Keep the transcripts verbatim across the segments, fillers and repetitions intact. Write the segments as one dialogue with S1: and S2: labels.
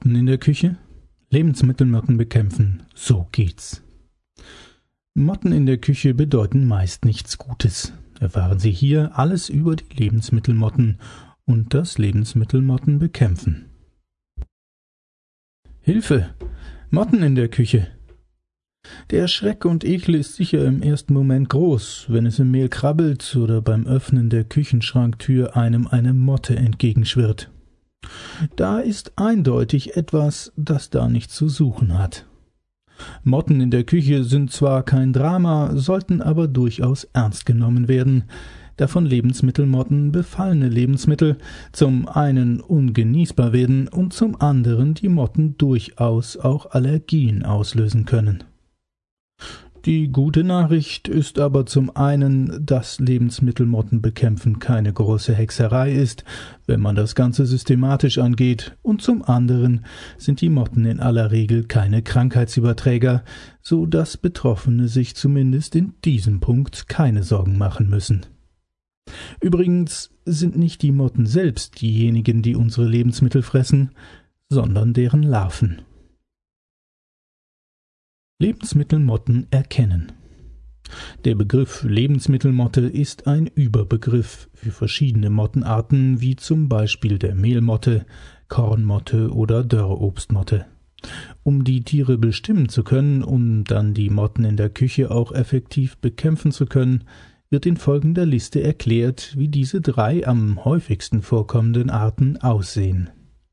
S1: Motten in der Küche? Lebensmittelmotten bekämpfen, so geht's. Motten in der Küche bedeuten meist nichts Gutes. Erfahren Sie hier alles über die Lebensmittelmotten und das Lebensmittelmotten bekämpfen. Hilfe! Motten in der Küche! Der Schreck und Ekel ist sicher im ersten Moment groß, wenn es im Mehl krabbelt oder beim Öffnen der Küchenschranktür einem eine Motte entgegenschwirrt. Da ist eindeutig etwas, das da nichts zu suchen hat. Motten in der Küche sind zwar kein Drama, sollten aber durchaus ernst genommen werden, da von Lebensmittelmotten befallene Lebensmittel zum einen ungenießbar werden und zum anderen die Motten durchaus auch Allergien auslösen können. Die gute Nachricht ist aber zum einen, dass Lebensmittelmottenbekämpfen keine große Hexerei ist, wenn man das Ganze systematisch angeht, und zum anderen sind die Motten in aller Regel keine Krankheitsüberträger, so dass Betroffene sich zumindest in diesem Punkt keine Sorgen machen müssen. Übrigens sind nicht die Motten selbst diejenigen, die unsere Lebensmittel fressen, sondern deren Larven. Lebensmittelmotten erkennen. Der Begriff Lebensmittelmotte ist ein Überbegriff für verschiedene Mottenarten, wie zum Beispiel der Mehlmotte, Kornmotte oder Dörrobstmotte. Um die Tiere bestimmen zu können und dann die Motten in der Küche auch effektiv bekämpfen zu können, wird in folgender Liste erklärt, wie diese drei am häufigsten vorkommenden Arten aussehen.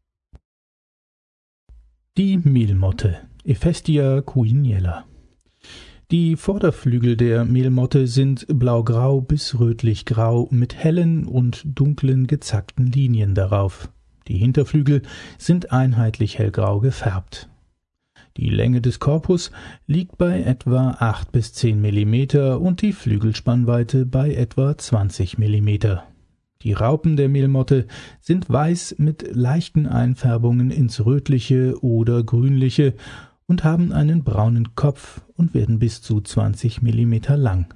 S1: Die Mehlmotte, Ephestia cuiniella. Die Vorderflügel der Mehlmotte sind blaugrau bis rötlich-grau mit hellen und dunklen gezackten Linien darauf. Die Hinterflügel sind einheitlich hellgrau gefärbt. Die Länge des Korpus liegt bei etwa acht bis zehn Millimeter und die Flügelspannweite bei etwa zwanzig Millimeter. Die Raupen der Mehlmotte sind weiß mit leichten Einfärbungen ins Rötliche oder Grünliche und haben einen braunen Kopf und werden bis zu zwanzig Millimeter lang.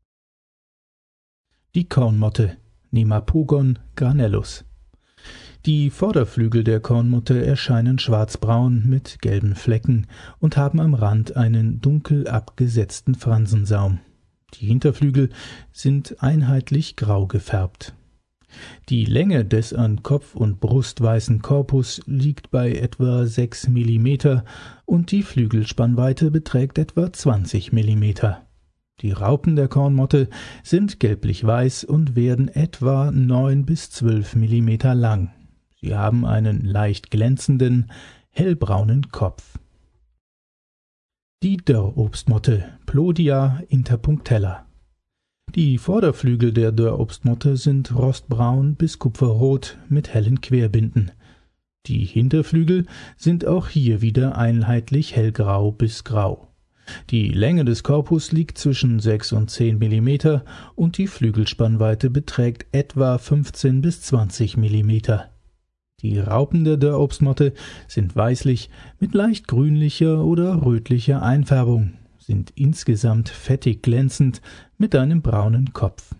S1: Die Kornmotte, Nemapogon granellus. Die Vorderflügel der Kornmotte erscheinen schwarzbraun mit gelben Flecken und haben am Rand einen dunkel abgesetzten Fransensaum. Die Hinterflügel sind einheitlich grau gefärbt. Die Länge des an Kopf und Brust weißen Korpus liegt bei etwa sechs Millimeter und die Flügelspannweite beträgt etwa zwanzig Millimeter. Die Raupen der Kornmotte sind gelblich-weiß und werden etwa neun bis zwölf Millimeter lang. Sie haben einen leicht glänzenden, hellbraunen Kopf. Die Dörrobstmotte, Plodia interpunctella. Die Vorderflügel der Dörrobstmotte sind rostbraun bis kupferrot mit hellen Querbinden. Die Hinterflügel sind auch hier wieder einheitlich hellgrau bis grau. Die Länge des Korpus liegt zwischen sechs und zehn Millimeter und die Flügelspannweite beträgt etwa fünfzehn bis zwanzig Millimeter. Die Raupen der Dörrobstmotte sind weißlich mit leicht grünlicher oder rötlicher Einfärbung, sind insgesamt fettig glänzend mit einem braunen Kopf.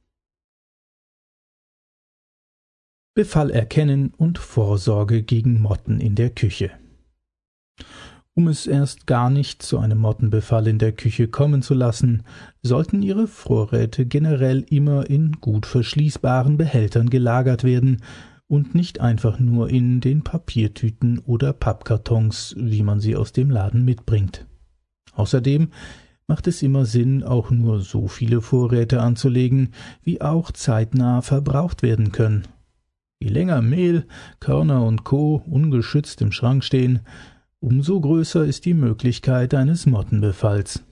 S1: Befall erkennen und Vorsorge gegen Motten in der Küche. Um es erst gar nicht zu einem Mottenbefall in der Küche kommen zu lassen, sollten Ihre Vorräte generell immer in gut verschließbaren Behältern gelagert werden und nicht einfach nur in den Papiertüten oder Pappkartons, wie man sie aus dem Laden mitbringt. Außerdem macht es immer Sinn, auch nur so viele Vorräte anzulegen, wie auch zeitnah verbraucht werden können. Je länger Mehl, Körner und Co. ungeschützt im Schrank stehen, umso größer ist die Möglichkeit eines Mottenbefalls.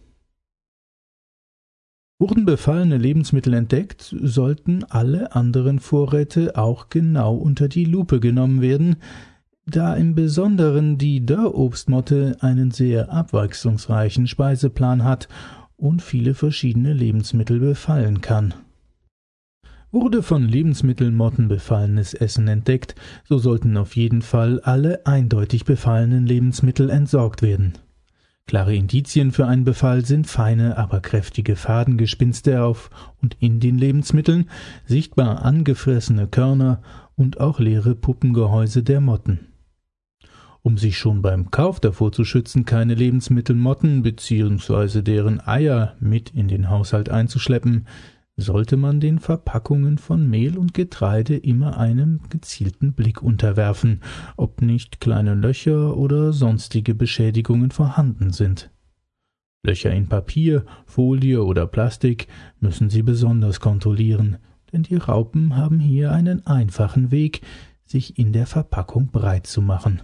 S1: Wurden befallene Lebensmittel entdeckt, sollten alle anderen Vorräte auch genau unter die Lupe genommen werden, da im Besonderen die Dörrobstmotte einen sehr abwechslungsreichen Speiseplan hat und viele verschiedene Lebensmittel befallen kann. Wurde von Lebensmittelmotten befallenes Essen entdeckt, so sollten auf jeden Fall alle eindeutig befallenen Lebensmittel entsorgt werden. Klare Indizien für einen Befall sind feine, aber kräftige Fadengespinste auf und in den Lebensmitteln, sichtbar angefressene Körner und auch leere Puppengehäuse der Motten. Um sich schon beim Kauf davor zu schützen, keine Lebensmittelmotten bzw. deren Eier mit in den Haushalt einzuschleppen, sollte man den Verpackungen von Mehl und Getreide immer einem gezielten Blick unterwerfen, ob nicht kleine Löcher oder sonstige Beschädigungen vorhanden sind. Löcher in Papier, Folie oder Plastik müssen Sie besonders kontrollieren, denn die Raupen haben hier einen einfachen Weg, sich in der Verpackung breit zu machen.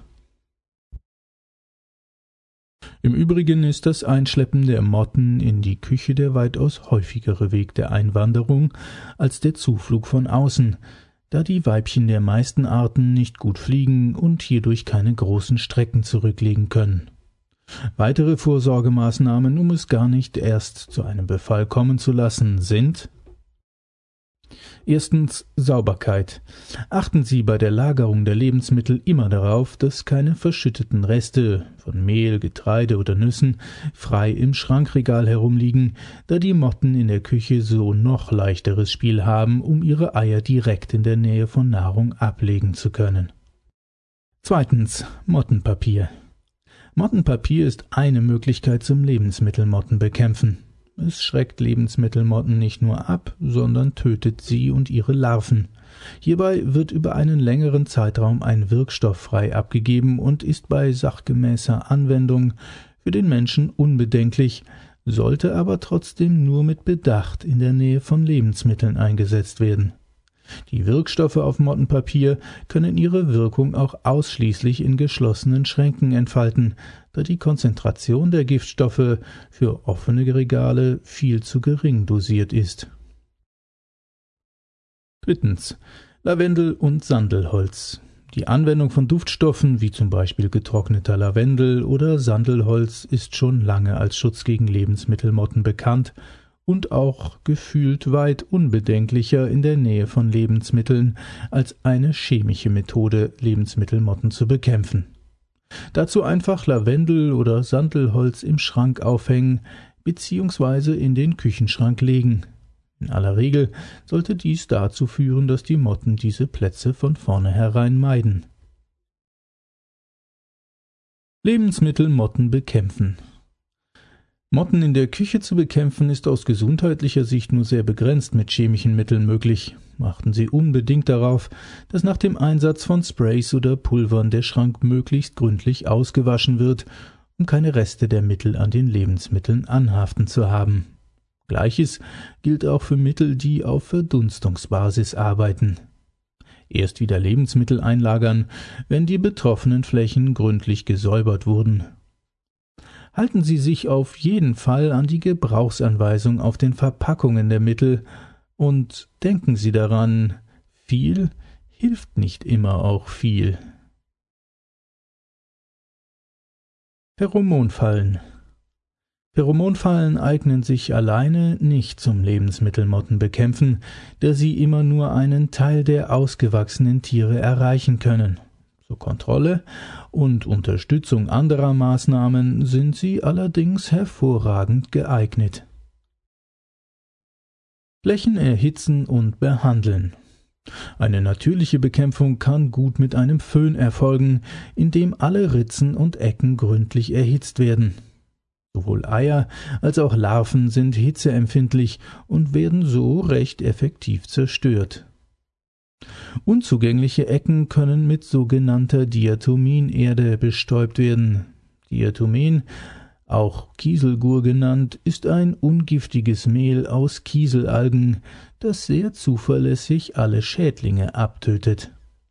S1: Im Übrigen ist das Einschleppen der Motten in die Küche der weitaus häufigere Weg der Einwanderung als der Zuflug von außen, da die Weibchen der meisten Arten nicht gut fliegen und hierdurch keine großen Strecken zurücklegen können. Weitere Vorsorgemaßnahmen, um es gar nicht erst zu einem Befall kommen zu lassen, sind: Erstens Sauberkeit. Achten Sie bei der Lagerung der Lebensmittel immer darauf, dass keine verschütteten Reste von Mehl, Getreide oder Nüssen frei im Schrankregal herumliegen, da die Motten in der Küche so noch leichteres Spiel haben, um ihre Eier direkt in der Nähe von Nahrung ablegen zu können. Zweitens Mottenpapier. Mottenpapier ist eine Möglichkeit zum Lebensmittelmotten bekämpfen. Es schreckt Lebensmittelmotten nicht nur ab, sondern tötet sie und ihre Larven. Hierbei wird über einen längeren Zeitraum ein Wirkstoff frei abgegeben und ist bei sachgemäßer Anwendung für den Menschen unbedenklich, sollte aber trotzdem nur mit Bedacht in der Nähe von Lebensmitteln eingesetzt werden. Die Wirkstoffe auf Mottenpapier können ihre Wirkung auch ausschließlich in geschlossenen Schränken entfalten, da die Konzentration der Giftstoffe für offene Regale viel zu gering dosiert ist. Drittens. Lavendel und Sandelholz. Die Anwendung von Duftstoffen wie zum Beispiel getrockneter Lavendel oder Sandelholz ist schon lange als Schutz gegen Lebensmittelmotten bekannt und auch gefühlt weit unbedenklicher in der Nähe von Lebensmitteln als eine chemische Methode, Lebensmittelmotten zu bekämpfen. Dazu einfach Lavendel oder Sandelholz im Schrank aufhängen bzw. in den Küchenschrank legen. In aller Regel sollte dies dazu führen, dass die Motten diese Plätze von vornherein meiden. Lebensmittelmotten bekämpfen. Motten in der Küche zu bekämpfen ist aus gesundheitlicher Sicht nur sehr begrenzt mit chemischen Mitteln möglich. Achten Sie unbedingt darauf, dass nach dem Einsatz von Sprays oder Pulvern der Schrank möglichst gründlich ausgewaschen wird, um keine Reste der Mittel an den Lebensmitteln anhaften zu haben. Gleiches gilt auch für Mittel, die auf Verdunstungsbasis arbeiten. Erst wieder Lebensmittel einlagern, wenn die betroffenen Flächen gründlich gesäubert wurden. Halten Sie sich auf jeden Fall an die Gebrauchsanweisung auf den Verpackungen der Mittel und denken Sie daran, viel hilft nicht immer auch viel. Pheromonfallen. Pheromonfallen eignen sich alleine nicht zum Lebensmittelmottenbekämpfen, da sie immer nur einen Teil der ausgewachsenen Tiere erreichen können. Zur Kontrolle und Unterstützung anderer Maßnahmen sind sie allerdings hervorragend geeignet. Flächen erhitzen und behandeln. Eine natürliche Bekämpfung kann gut mit einem Föhn erfolgen, in dem alle Ritzen und Ecken gründlich erhitzt werden. Sowohl Eier als auch Larven sind hitzeempfindlich und werden so recht effektiv zerstört. Unzugängliche Ecken können mit sogenannter Diatominerde bestäubt werden. Diatomin, auch Kieselgur genannt, ist ein ungiftiges Mehl aus Kieselalgen, das sehr zuverlässig alle Schädlinge abtötet.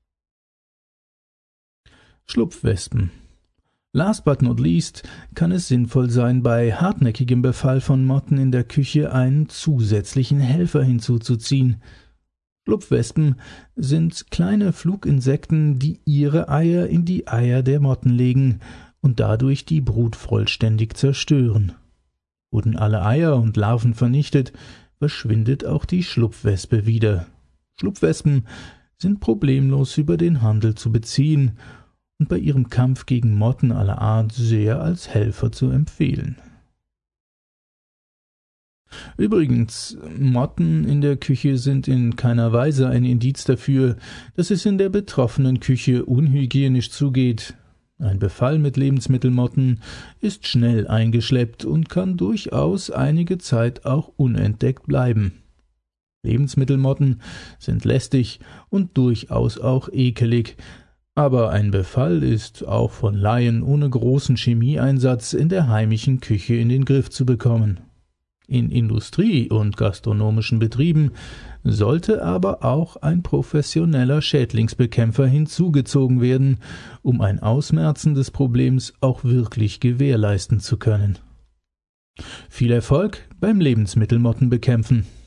S1: Schlupfwespen. Last but not least kann es sinnvoll sein, bei hartnäckigem Befall von Motten in der Küche einen zusätzlichen Helfer hinzuzuziehen. Schlupfwespen sind kleine Fluginsekten, die ihre Eier in die Eier der Motten legen und dadurch die Brut vollständig zerstören. Wurden alle Eier und Larven vernichtet, verschwindet auch die Schlupfwespe wieder. Schlupfwespen sind problemlos über den Handel zu beziehen und bei ihrem Kampf gegen Motten aller Art sehr als Helfer zu empfehlen. Übrigens, Motten in der Küche sind in keiner Weise ein Indiz dafür, dass es in der betroffenen Küche unhygienisch zugeht. Ein Befall mit Lebensmittelmotten ist schnell eingeschleppt und kann durchaus einige Zeit auch unentdeckt bleiben. Lebensmittelmotten sind lästig und durchaus auch ekelig, aber ein Befall ist auch von Laien ohne großen Chemieeinsatz in der heimischen Küche in den Griff zu bekommen. In Industrie- und gastronomischen Betrieben sollte aber auch ein professioneller Schädlingsbekämpfer hinzugezogen werden, um ein Ausmerzen des Problems auch wirklich gewährleisten zu können. Viel Erfolg beim Lebensmittelmottenbekämpfen!